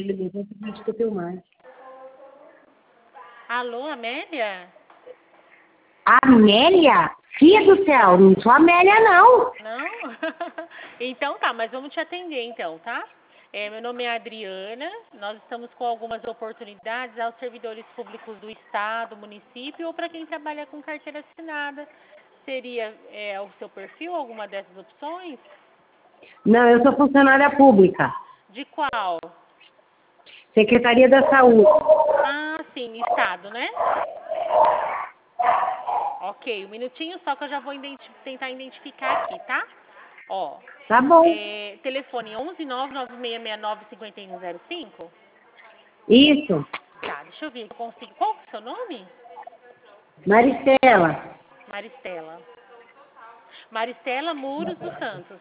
depois você discutiu mais. Alô, Amélia? Amélia? Filha do céu, não sou Amélia, não. Não? Então tá, mas vamos te atender então, tá? Meu nome é Adriana, nós estamos com algumas oportunidades aos servidores públicos do Estado, município ou para quem trabalha com carteira assinada. Seria o seu perfil alguma dessas opções? Não, eu sou funcionária pública. De qual? Secretaria da Saúde. Ah, sim, Estado, né? Ok, um minutinho só que eu já vou tentar identificar aqui, tá? Ó, Tá bom. telefone 11 99669 5105? Isso. Tá, deixa eu ver se eu consigo. Qual que é o seu nome? Maristela. Maristela. Maristela Muros dos Santos.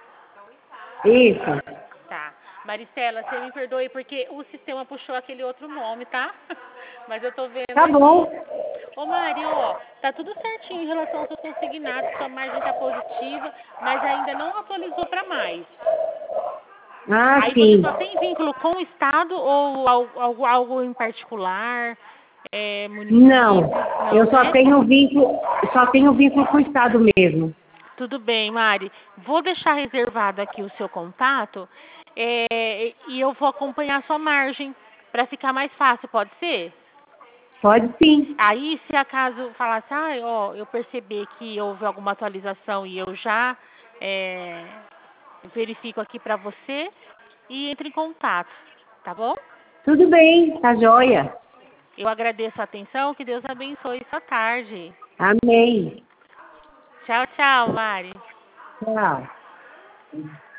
Isso. Tá. Maristela, você me perdoe porque o sistema puxou aquele outro nome, tá? Mas eu tô vendo Tá aqui. bom. Ô Mari, ó, tá tudo certinho em relação aos seus consignados, sua margem tá positiva, mas ainda não atualizou para mais. Ah, Aí você sim. só tem vínculo com o Estado ou algo em particular? Município? Não, Não, eu né? só tenho vínculo com o Estado mesmo. Tudo bem, Mari. Vou deixar reservado aqui o seu contato e eu vou acompanhar a sua margem para ficar mais fácil, pode ser? Pode sim. Aí, se acaso falasse, eu perceber que houve alguma atualização e eu já verifico aqui para você e entre em contato, tá bom? Tudo bem, tá joia. Eu agradeço a atenção, que Deus abençoe sua tarde. Amém. Tchau, tchau, Mari. Tchau.